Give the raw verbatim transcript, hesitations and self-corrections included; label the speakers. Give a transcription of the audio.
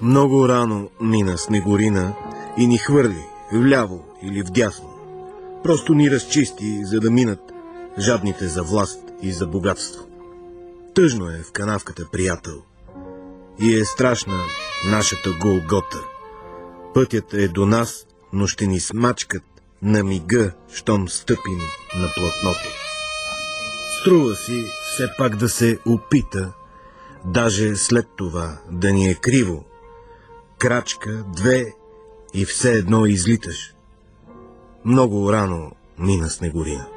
Speaker 1: Много рано мина Снегурина и ни хвърли вляво или вдясно. Просто ни разчисти, за да минат жадните за власт и за богатство. Тъжно е в канавката, приятел, и е страшна нашата Голгота. Пътят е до нас, но ще ни смачкат на мига, щом стъпим на платното. Струва си все пак да се опита, даже след това да ни е криво. Крачка, две и все едно излиташ. Много рано мина Снегурина.